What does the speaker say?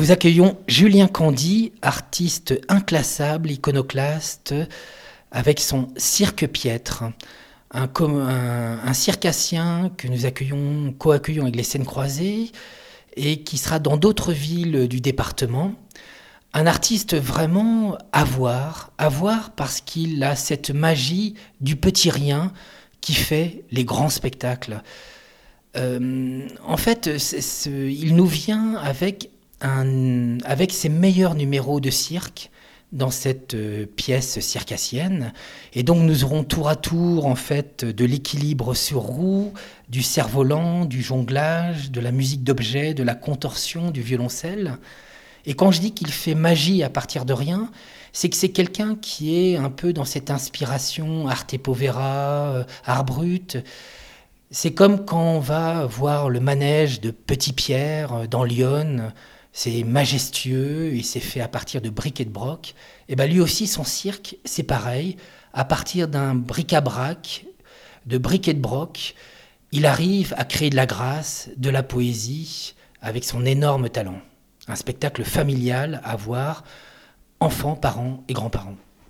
Nous accueillons Julien Candy, artiste inclassable, iconoclaste, avec son Cirque Piètre, un circassien que nous co-accueillons avec les Scènes Croisées et qui sera dans d'autres villes du département. Un artiste vraiment à voir parce qu'il a cette magie du petit rien qui fait les grands spectacles. En fait, il nous vient avec ses meilleurs numéros de cirque dans cette pièce circassienne. Et donc nous aurons tour à tour en fait de l'équilibre sur roue, du cerf-volant, du jonglage, de la musique d'objets, de la contorsion, du violoncelle. Et quand je dis qu'il fait magie à partir de rien, c'est que c'est quelqu'un qui est un peu dans cette inspiration arte povera, art brut. C'est comme quand on va voir le manège de Petit Pierre dans Lyon. C'est majestueux et c'est fait à partir de briques et de broc. Et ben lui aussi, son cirque, c'est pareil. À partir d'un bric-à-brac, de briques et de broc, il arrive à créer de la grâce, de la poésie, avec son énorme talent. Un spectacle familial à voir, enfants, parents et grands-parents.